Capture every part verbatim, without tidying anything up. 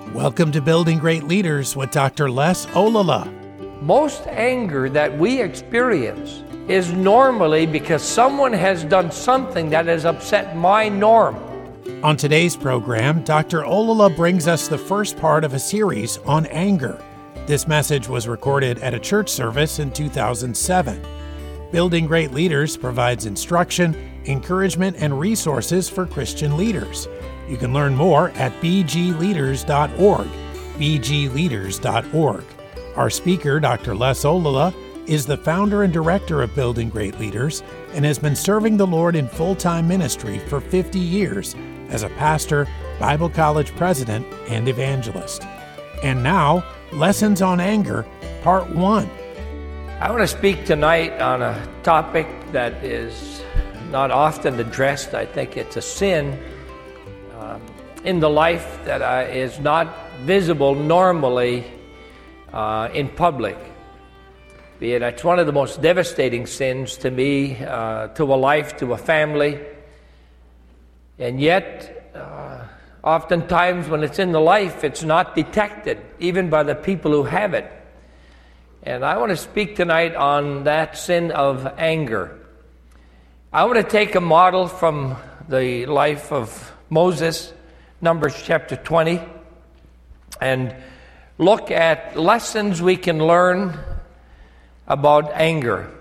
Welcome to Building Great Leaders with Doctor Les Olala. Most anger that we experience is normally because someone has done something that has upset my norm. On today's program, Doctor Olala brings us the first part of a series on anger. This message was recorded at a church service in two thousand seven. Building Great Leaders provides instruction, encouragement, and resources for Christian leaders. You can learn more at b g leaders dot org, b g leaders dot org. Our speaker, Doctor Les Olala, is the founder and director of Building Great Leaders and has been serving the Lord in full-time ministry for fifty years as a pastor, Bible college president, and evangelist. And now, Lessons on Anger, Part one. I want to speak tonight on a topic that is not often addressed. I think it's a sin um, in the life that uh, is not visible normally uh, in public. Be it, it's one of the most devastating sins to me, uh, to a life, to a family. And yet, uh, oftentimes when it's in the life, it's not detected, even by the people who have it. And I want to speak tonight on that sin of anger. I want to take a model from the life of Moses, Numbers chapter twenty, and look at lessons we can learn about anger.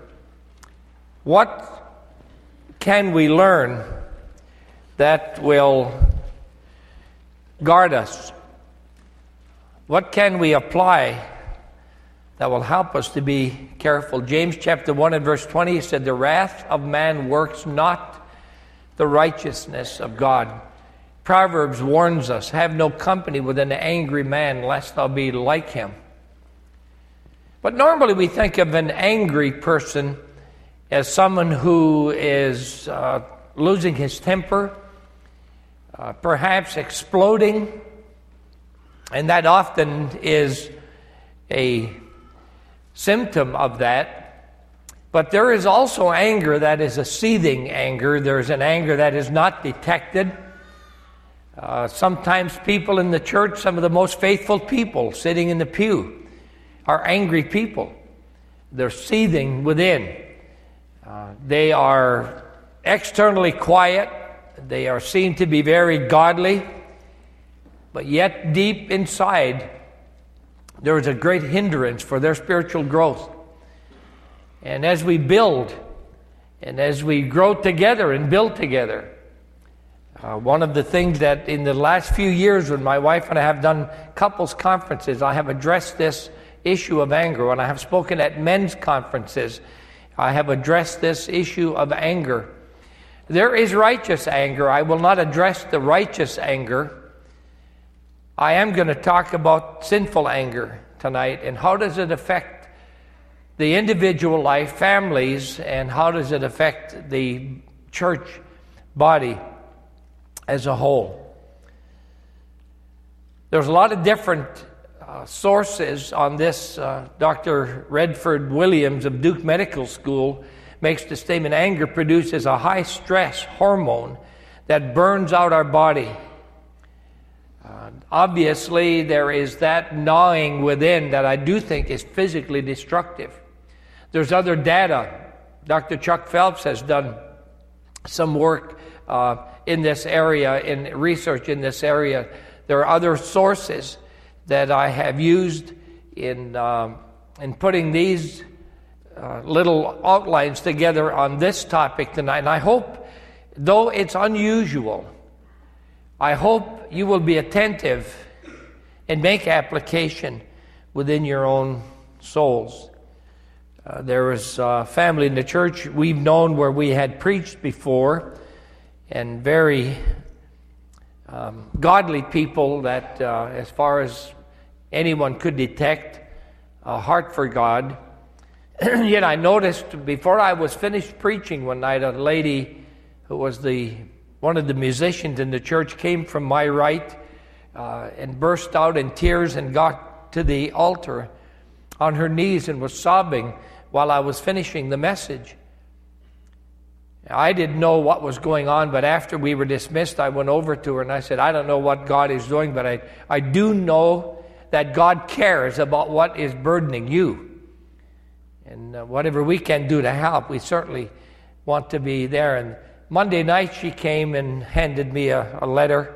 What can we learn that will guard us? What can we apply that will help us to be careful? James chapter one and verse twenty said, "The wrath of man works not the righteousness of God." Proverbs warns us, "Have no company with an angry man, lest thou be like him." But normally we think of an angry person as someone who is uh, losing his temper, uh, perhaps exploding, and that often is a symptom of that. But there is also anger that is a seething anger. There is an anger that is not detected. Uh, sometimes people in the church, some of the most faithful people sitting in the pew, are angry people. They're seething within. Uh, they are externally quiet. They are seen to be very godly. But yet deep inside, there is a great hindrance for their spiritual growth. And as we build, and as we grow together and build together, uh, one of the things that in the last few years when my wife and I have done couples conferences, I have addressed this issue of anger. When I have spoken at men's conferences, I have addressed this issue of anger. There is righteous anger. I will not address the righteous anger. I am going to talk about sinful anger tonight, and how does it affect the individual life, families, and how does it affect the church body as a whole. There's a lot of different uh, sources on this. Uh, Doctor Redford Williams of Duke Medical School makes the statement, anger produces a high stress hormone that burns out our body. Uh, obviously, there is that gnawing within that I do think is physically destructive. There's other data. Doctor Chuck Phelps has done some work uh, in this area, in research in this area. There are other sources that I have used in, um, in putting these uh, little outlines together on this topic tonight. And I hope, though it's unusual, I hope you will be attentive and make application within your own souls. Uh, there was a family in the church we've known where we had preached before, and very um, godly people that, uh, as far as anyone could detect, a heart for God. Yet I noticed before I was finished preaching one night, a lady who was the one of the musicians in the church came from my right uh, and burst out in tears and got to the altar on her knees and was sobbing while I was finishing the message. I didn't know what was going on, but after we were dismissed, I went over to her and I said, I don't know what God is doing, but I, I do know that God cares about what is burdening you. And uh, whatever we can do to help, we certainly want to be there. And Monday night she came and handed me a, a letter.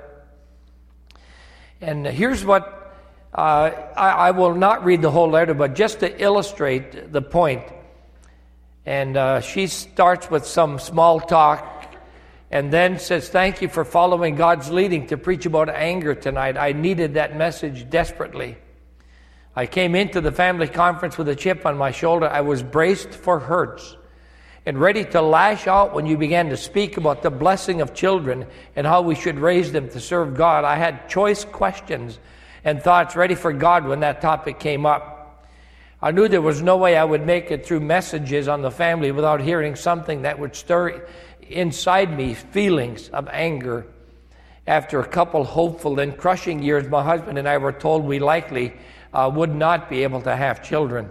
And here's what, uh, I, I will not read the whole letter, but just to illustrate the point. And uh, she starts with some small talk and then says, thank you for following God's leading to preach about anger tonight. I needed that message desperately. I came into the family conference with a chip on my shoulder. I was braced for hurts and ready to lash out when you began to speak about the blessing of children and how we should raise them to serve God. I had choice questions and thoughts ready for God when that topic came up. I knew there was no way I would make it through messages on the family without hearing something that would stir inside me feelings of anger. After a couple hopeful and crushing years, my husband and I were told we likely uh, would not be able to have children.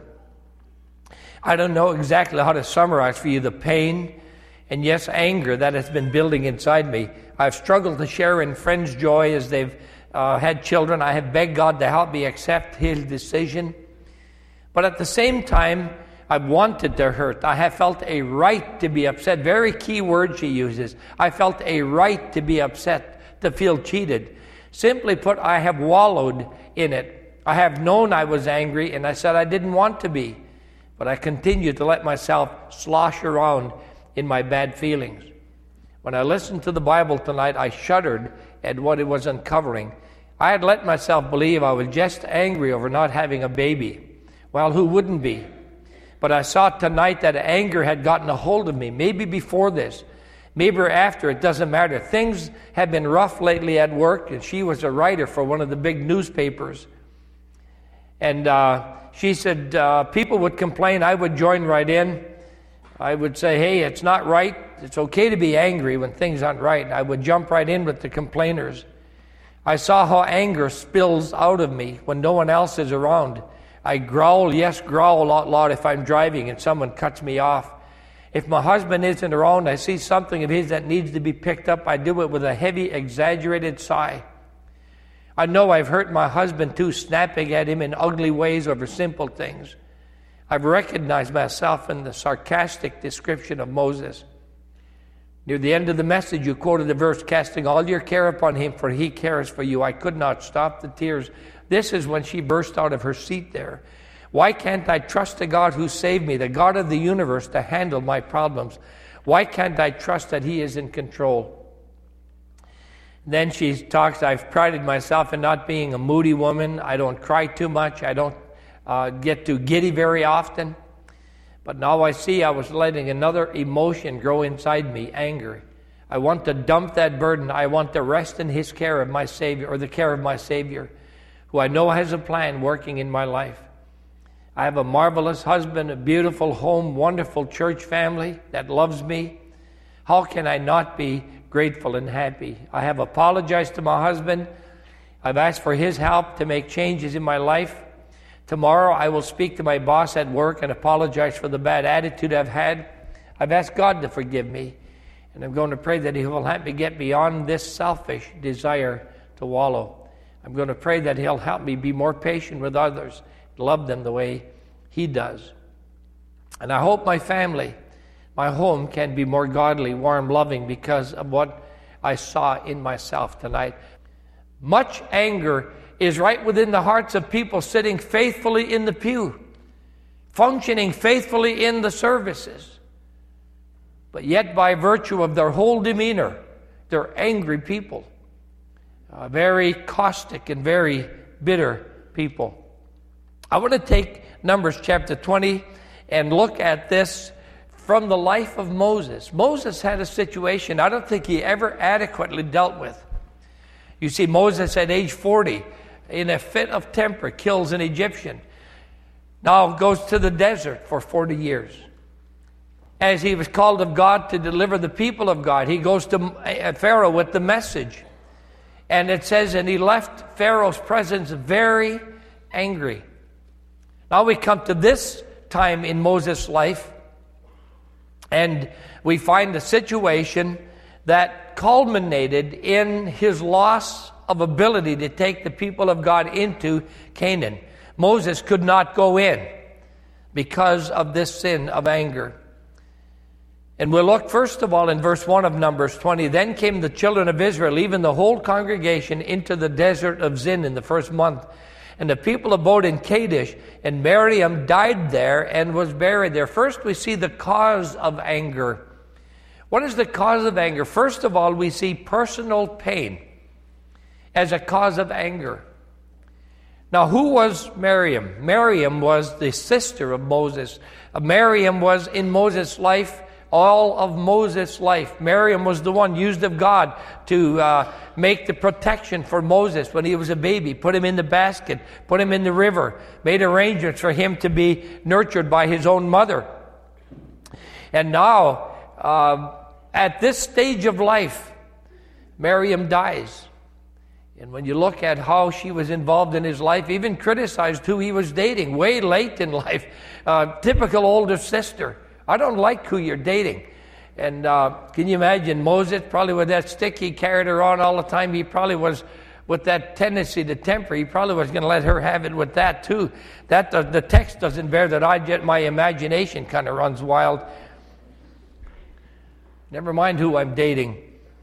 I don't know exactly how to summarize for you the pain and, yes, anger that has been building inside me. I've struggled to share in friends' joy as they've uh, had children. I have begged God to help me accept His decision. But at the same time, I wanted to hurt. I have felt a right to be upset. Very key word she uses. I felt a right to be upset, to feel cheated. Simply put, I have wallowed in it. I have known I was angry, and I said I didn't want to be. But I continued to let myself slosh around in my bad feelings. When I listened to the Bible tonight, I shuddered at what it was uncovering. I had let myself believe I was just angry over not having a baby. Well, who wouldn't be? But I saw tonight that anger had gotten a hold of me. Maybe before this, maybe after, it doesn't matter. Things have been rough lately at work, and she was a writer for one of the big newspapers. And uh, she said uh, people would complain. I would join right in. I would say, hey, it's not right. It's okay to be angry when things aren't right. I would jump right in with the complainers. I saw how anger spills out of me when no one else is around. I growl, yes, growl out loud if I'm driving and someone cuts me off. If my husband isn't around, I see something of his that needs to be picked up. I do it with a heavy, exaggerated sigh. I know I've hurt my husband too, snapping at him in ugly ways over simple things. I've recognized myself in the sarcastic description of Moses. Near the end of the message, you quoted the verse, casting all your care upon him, for he cares for you. I could not stop the tears. This is when she burst out of her seat there. Why can't I trust the God who saved me, the God of the universe, to handle my problems? Why can't I trust that He is in control? Then she talks, I've prided myself in not being a moody woman. I don't cry too much. I don't uh, get too giddy very often. But now I see I was letting another emotion grow inside me, anger. I want to dump that burden. I want to rest in His care of my Savior, or the care of my Savior, who I know has a plan working in my life. I have a marvelous husband, a beautiful home, wonderful church family that loves me. How can I not be grateful and happy? I have apologized to my husband. I've asked for his help to make changes in my life. Tomorrow I will speak to my boss at work and apologize for the bad attitude I've had. I've asked God to forgive me, and I'm going to pray that He will help me get beyond this selfish desire to wallow. I'm going to pray that He'll help me be more patient with others, love them the way He does. And I hope my family, my home, can be more godly, warm, loving because of what I saw in myself tonight. Much anger is right within the hearts of people sitting faithfully in the pew, functioning faithfully in the services. But yet by virtue of their whole demeanor, they're angry people. Uh, very caustic and very bitter people. I want to take Numbers chapter twenty and look at this from the life of Moses. Moses had a situation I don't think he ever adequately dealt with. You see, Moses at age forty, in a fit of temper, kills an Egyptian. Now goes to the desert for forty years. As he was called of God to deliver the people of God, he goes to Pharaoh with the message. And it says, and he left Pharaoh's presence very angry. Now we come to this time in Moses' life, And we find a situation that culminated in his loss of ability to take the people of God into Canaan. Moses could not go in because of this sin of anger. And we'll look first of all in verse one of Numbers twenty. Then came the children of Israel, even the whole congregation, into the desert of Zin in the first month. And the people abode in Kadesh, and Miriam died there and was buried there. First we see the cause of anger. What is the cause of anger? First of all, we see personal pain as a cause of anger. Now, who was Miriam? Miriam was the sister of Moses. Miriam was in Moses' life, all of Moses' life. Miriam was the one used of God to uh, make the protection for Moses when he was a baby, put him in the basket, put him in the river, made arrangements for him to be nurtured by his own mother. And now, uh, at this stage of life, Miriam dies. And when you look at how she was involved in his life, even criticized who he was dating way late in life, uh, typical older sister. I don't like who you're dating. And uh, can you imagine Moses, probably with that stick he carried around all the time, he probably was, with that tendency to temper, he probably was going to let her have it with that too. That does, the text doesn't bear that. I get my imagination kind of runs wild. Never mind who I'm dating.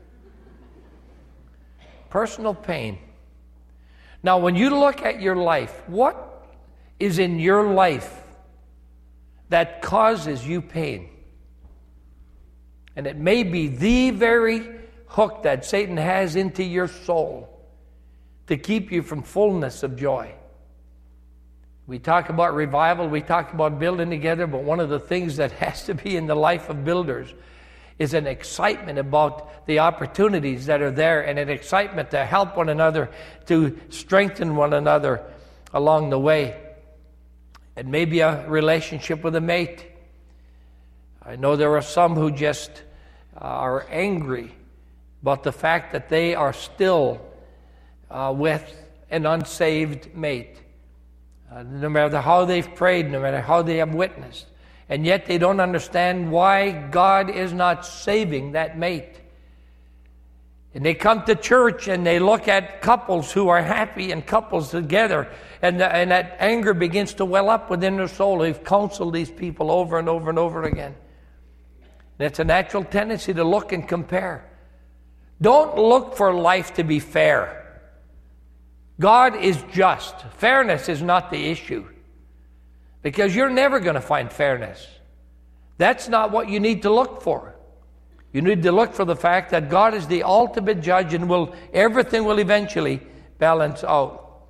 Personal pain. Now, when you look at your life, what is in your life that causes you pain? And it may be the very hook that Satan has into your soul to keep you from fullness of joy. We talk about revival, we talk about building together, but one of the things that has to be in the life of builders is an excitement about the opportunities that are there, and an excitement to help one another, to strengthen one another along the way. And maybe a relationship with a mate. I know there are some who just uh, are angry about the fact that they are still uh, with an unsaved mate. Uh, no matter how they've prayed, no matter how they have witnessed. And yet they don't understand why God is not saving that mate. And they come to church and they look at couples who are happy and couples together, and, the, and that anger begins to well up within their soul. They've counseled these people over and over and over again. And it's a natural tendency to look and compare. Don't look for life to be fair. God is just. Fairness is not the issue. Because you're never going to find fairness. That's not what you need to look for. You need to look for the fact that God is the ultimate judge, and will everything will eventually balance out.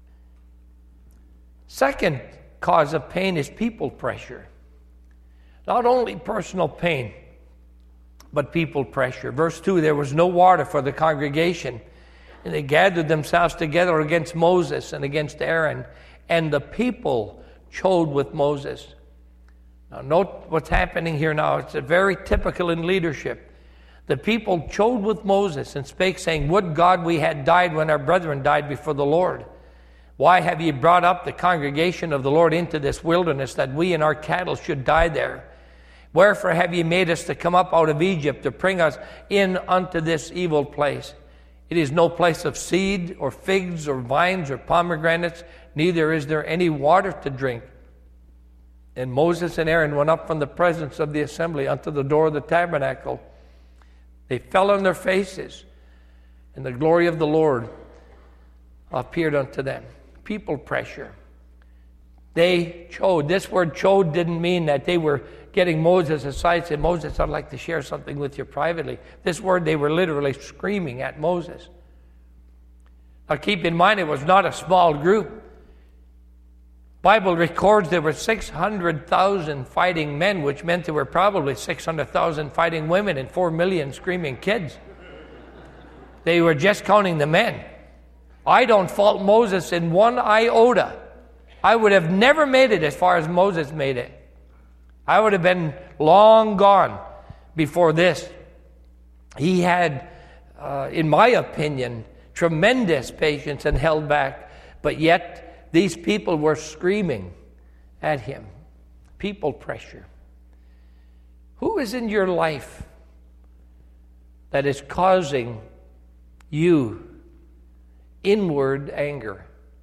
Second cause of pain is people pressure. Not only personal pain, but people pressure. Verse two, there was no water for the congregation, and they gathered themselves together against Moses and against Aaron, and the people chode with Moses. Now note what's happening here now. It's very typical in leadership. The people chode with Moses and spake, saying, Would God we had died when our brethren died before the Lord. Why have ye brought up the congregation of the Lord into this wilderness, that we and our cattle should die there? Wherefore have ye made us to come up out of Egypt, to bring us in unto this evil place? It is no place of seed, or figs, or vines, or pomegranates, neither is there any water to drink. And Moses and Aaron went up from the presence of the assembly unto the door of the tabernacle. They fell on their faces, and the glory of the Lord appeared unto them. People pressure. They chode. This word chode didn't mean that they were getting Moses aside and saying, Moses, I'd like to share something with you privately. This word, they were literally screaming at Moses. Now keep in mind, it was not a small group. Bible records there were six hundred thousand fighting men, which meant there were probably six hundred thousand fighting women and four million screaming kids. They were just counting the men. I don't fault Moses in one iota. I would have never made it as far as Moses made it. I would have been long gone before this. He had, uh, in my opinion, tremendous patience and held back, but yet these people were screaming at him. People pressure. Who is in your life that is causing you inward anger?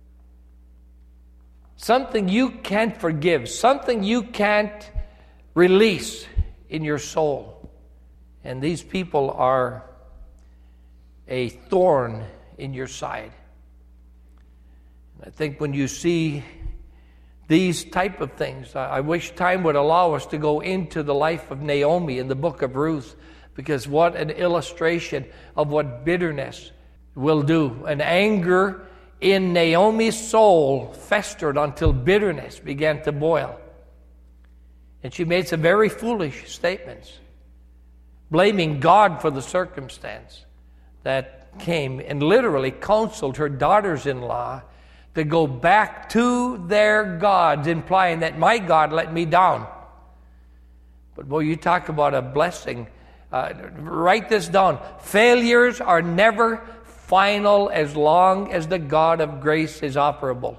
Something you can't forgive, something you can't release in your soul. And these people are a thorn in your side. I think when you see these type of things, I wish time would allow us to go into the life of Naomi in the book of Ruth, because what an illustration of what bitterness will do. And anger in Naomi's soul festered until bitterness began to boil. And she made some very foolish statements, blaming God for the circumstance that came, and literally counseled her daughters-in-law to go back to their gods, implying that my God let me down. But boy, you talk about a blessing. Uh, write this down. Failures are never final as long as the God of grace is operable.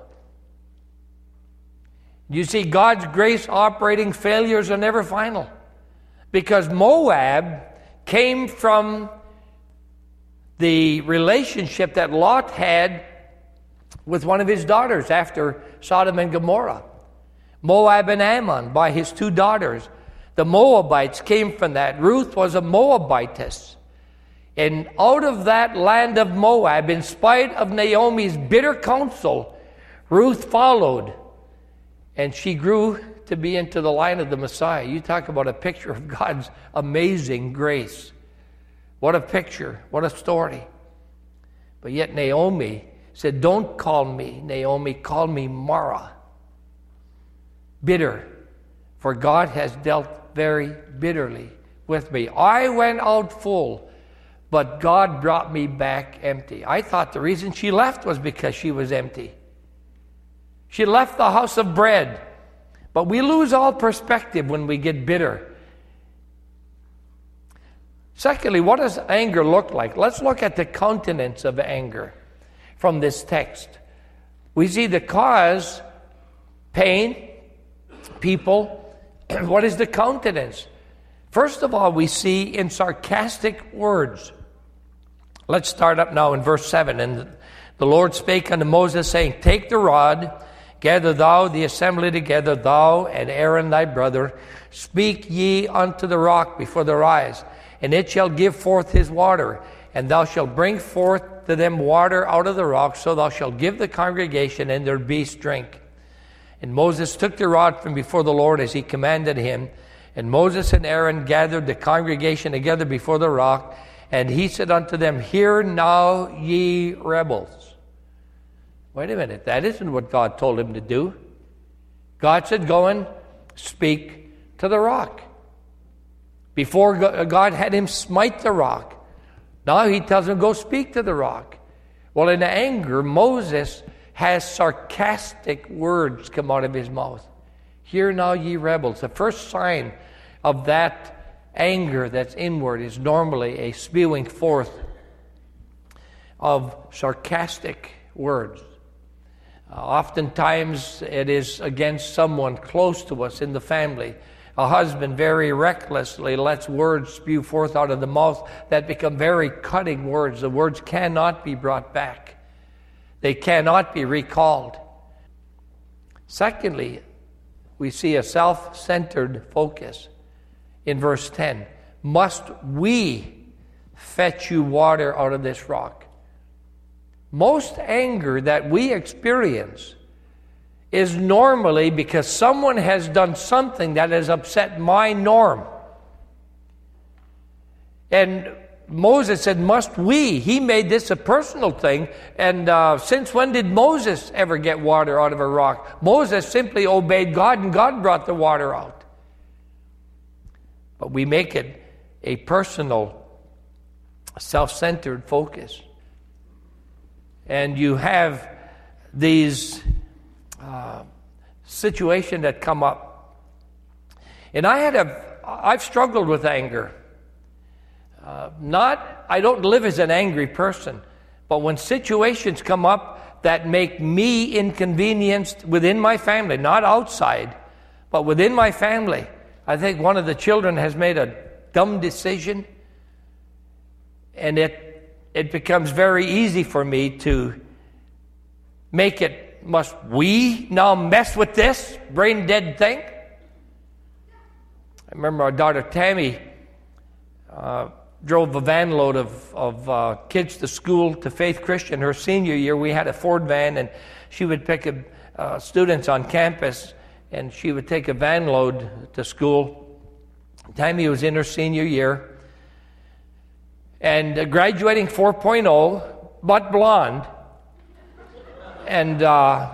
You see, God's grace operating, failures are never final. Because Moab came from the relationship that Lot had with one of his daughters after Sodom and Gomorrah. Moab and Ammon by his two daughters. The Moabites came from that. Ruth was a Moabitess. And out of that land of Moab, in spite of Naomi's bitter counsel, Ruth followed. And she grew to be into the line of the Messiah. You talk about a picture of God's amazing grace. What a picture. What a story. But yet Naomi said, don't call me Naomi, call me Mara. Bitter. For God has dealt very bitterly with me. I went out full, but God brought me back empty. I thought the reason she left was because she was empty. She left the house of bread. But we lose all perspective when we get bitter. Secondly, what does anger look like? Let's look at the countenance of anger from this text. We see the cause, pain, people. What is the countenance? First of all, we see in sarcastic words. Let's start up now in verse seven. And the Lord spake unto Moses, saying, take the rod, gather thou the assembly together, thou and Aaron thy brother. Speak ye unto the rock before their eyes, and it shall give forth his water. And thou shalt bring forth to them water out of the rock, so thou shalt give the congregation and their beasts drink. And Moses took the rod from before the Lord as he commanded him. And Moses and Aaron gathered the congregation together before the rock. And he said unto them, hear now, ye rebels. Wait a minute, that isn't what God told him to do. God said, go and speak to the rock. Before God had him smite the rock, now he tells him, go speak to the rock. Well, in anger, Moses has sarcastic words come out of his mouth. Hear now, ye rebels. The first sign of that anger that's inward is normally a spewing forth of sarcastic words. Uh, oftentimes it is against someone close to us in the family. A husband very recklessly lets words spew forth out of the mouth that become very cutting words. The words cannot be brought back. They cannot be recalled. Secondly, we see a self-centered focus in verse ten. Must we fetch you water out of this rock? Most anger that we experience is normally because someone has done something that has upset my norm. And Moses said, must we? He made this a personal thing. And uh, since when did Moses ever get water out of a rock? Moses simply obeyed God, and God brought the water out. But we make it a personal, self-centered focus. And you have these uh, situations that come up. And I had a, I've struggled with anger. Uh, not, I don't live as an angry person, but when situations come up that make me inconvenienced within my family, not outside, but within my family, I think one of the children has made a dumb decision, and it it becomes very easy for me to make it, must we now mess with this brain dead thing? I remember our daughter Tammy uh, drove a van load of, of uh, kids to school, to Faith Christian. Her senior year, we had a Ford van, and she would pick a, uh, students on campus, and she would take a van load to school. Tammy was in her senior year, and uh, graduating four point oh, but blonde. And uh,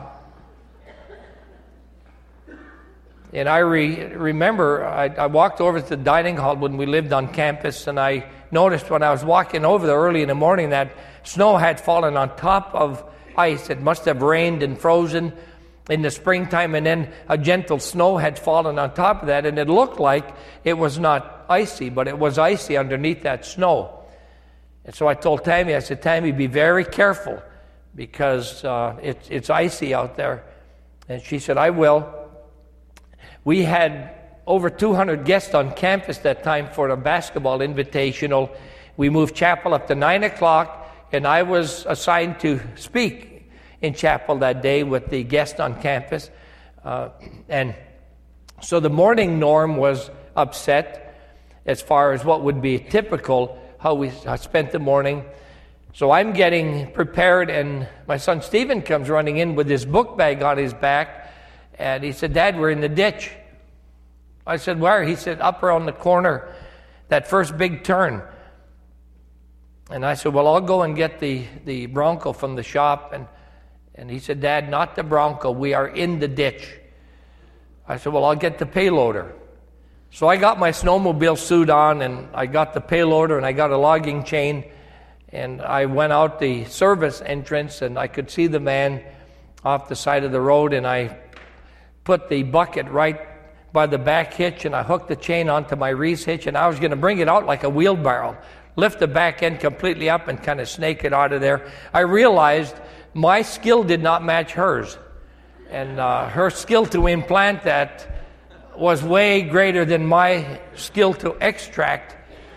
and I re- remember I, I walked over to the dining hall when we lived on campus, and I noticed when I was walking over there early in the morning that snow had fallen on top of ice. It must have rained and frozen in the springtime, and then a gentle snow had fallen on top of that, and it looked like it was not icy, but it was icy underneath that snow. And so I told Tammy, I said, Tammy, be very careful, because uh, it, it's icy out there. And she said, I will. We had over two hundred guests on campus that time for a basketball invitational. We moved chapel up to nine o'clock, and I was assigned to speak in chapel that day with the guests on campus. Uh, and so the morning norm was upset as far as what would be typical, how we spent the morning. So I'm getting prepared, and my son Stephen comes running in with his book bag on his back, and he said, Dad, we're in the ditch. I said, where? He said, up around the corner, that first big turn. And I said, well, I'll go and get the, the Bronco from the shop. And, and he said, Dad, not the Bronco. We are in the ditch. I said, well, I'll get the payloader. So I got my snowmobile suit on, and I got the payloader, and I got a logging chain. And I went out the service entrance, and I could see the man off the side of the road, and I put the bucket right by the back hitch, and I hooked the chain onto my Reese hitch, and I was going to bring it out like a wheelbarrow, lift the back end completely up and kind of snake it out of there. I realized my skill did not match hers, and uh, her skill to implant that was way greater than my skill to extract.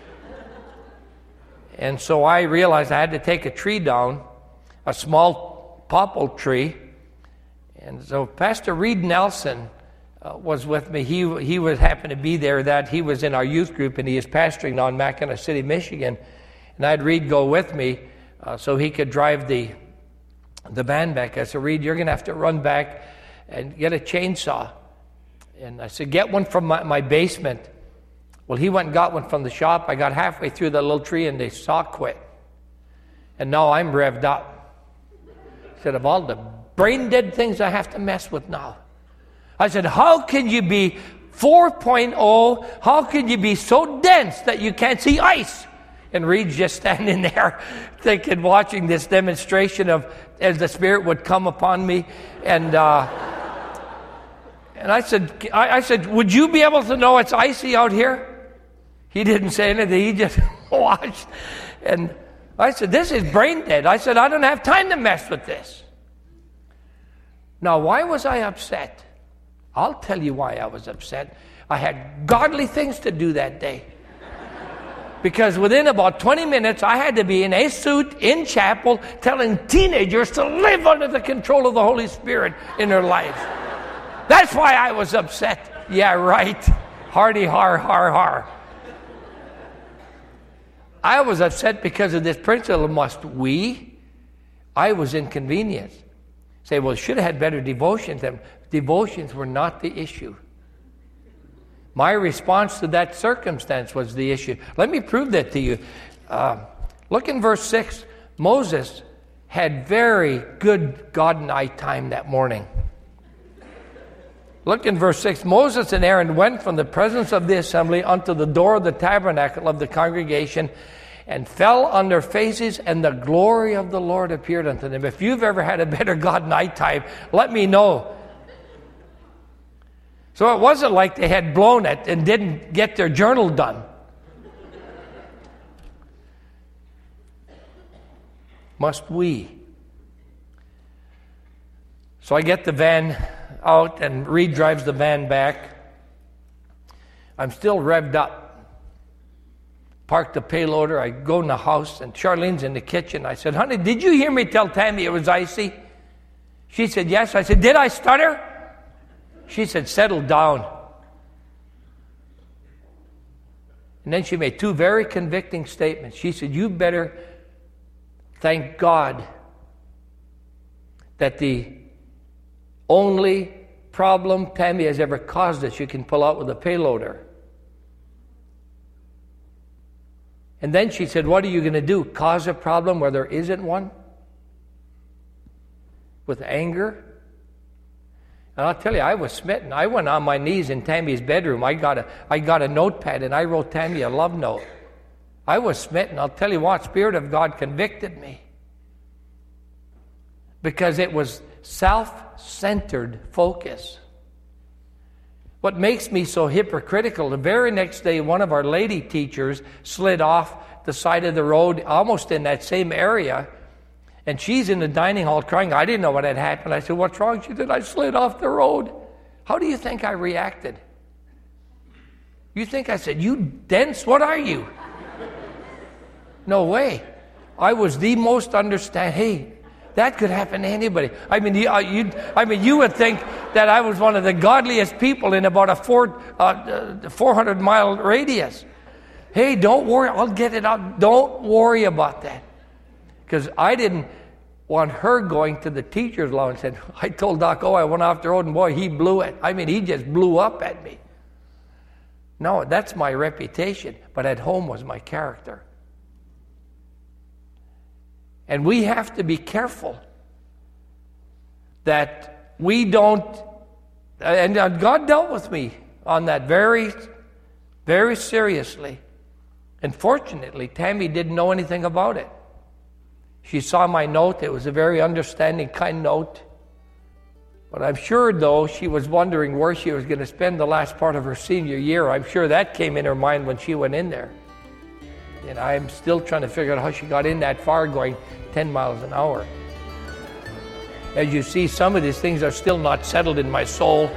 And so I realized I had to take a tree down, a small popple tree. And so Pastor Reed Nelson uh, was with me. He he was happened to be there. That he was in our youth group, and he is pastoring now in Mackinac City, Michigan. And I had Reed go with me uh, so he could drive the the van back. I said, Reed, you're going to have to run back and get a chainsaw. And I said, get one from my, my basement. Well, he went and got one from the shop. I got halfway through that little tree, and the saw quit. And now I'm revved up. I said, of all the brain-dead things I have to mess with now. I said, how can you be four point oh? How can you be so dense that you can't see ice? And Reed's just standing there thinking, watching this demonstration of as the Spirit would come upon me. And uh, and I said, I, I said, would you be able to know it's icy out here? He didn't say anything. He just watched. And I said, this is brain dead. I said, I don't have time to mess with this. Now, why was I upset? I'll tell you why I was upset. I had godly things to do that day. Because within about twenty minutes, I had to be in a suit in chapel telling teenagers to live under the control of the Holy Spirit in their lives. That's why I was upset. Yeah, right. Hardy har, har, har. I was upset because of this principle, must we? I was inconvenienced. Say, well, should have had better devotions. Devotions were not the issue. My response to that circumstance was the issue. Let me prove that to you. Uh, look in verse six. Moses had very good God and I time that morning. Look in verse six. Moses and Aaron went from the presence of the assembly unto the door of the tabernacle of the congregation, and fell on their faces, and the glory of the Lord appeared unto them. If you've ever had a better God night time, let me know. So it wasn't like they had blown it and didn't get their journal done. Must we? So I get the van out, and Reed drives the van back. I'm still revved up. Park the payloader. I go in the house, and Charlene's in the kitchen. I said, honey, did you hear me tell Tammy it was icy? She said, yes. I said, did I stutter? She said, settle down. And then she made two very convicting statements. She said, you better thank God that the only problem Tammy has ever caused us you can pull out with a payloader. And then she said, what are you going to do? Cause a problem where there isn't one? With anger? And I'll tell you, I was smitten. I went on my knees in Tammy's bedroom. I got a, I got a notepad, and I wrote Tammy a love note. I was smitten. I'll tell you what, Spirit of God convicted me. Because it was self-centered focus. What makes me so hypocritical, the very next day, one of our lady teachers slid off the side of the road, almost in that same area, and she's in the dining hall crying. I didn't know what had happened. I said, what's wrong? She said, I slid off the road. How do you think I reacted? You think I said, you dense, what are you? No way. I was the most understanding. Hey, that could happen to anybody. I mean, you, you, I mean, you would think that I was one of the godliest people in about a four, uh, four hundred mile radius. Hey, don't worry, I'll get it out. Don't worry about that. Because I didn't want her going to the teacher's lounge and said, I told Doc, oh, I went off the road, and boy, he blew it. I mean, he just blew up at me. No, that's my reputation, but at home was my character. And we have to be careful that we don't, and God dealt with me on that very, very seriously. And fortunately, Tammy didn't know anything about it. She saw my note. It was a very understanding, kind note. But I'm sure, though, she was wondering where she was going to spend the last part of her senior year. I'm sure that came in her mind when she went in there. And I'm still trying to figure out how she got in that far going ten miles an hour. As you see, some of these things are still not settled in my soul.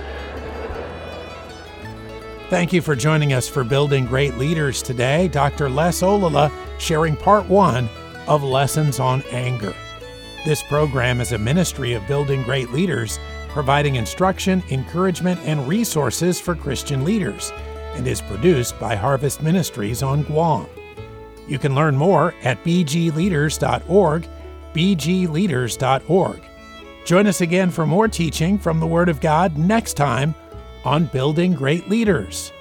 Thank you for joining us for Building Great Leaders today. Doctor Les Olala sharing part one of Lessons on Anger. This program is a ministry of Building Great Leaders, providing instruction, encouragement, and resources for Christian leaders, and is produced by Harvest Ministries on Guam. You can learn more at b g leaders dot org, b g leaders dot org. Join us again for more teaching from the Word of God next time on Building Great Leaders.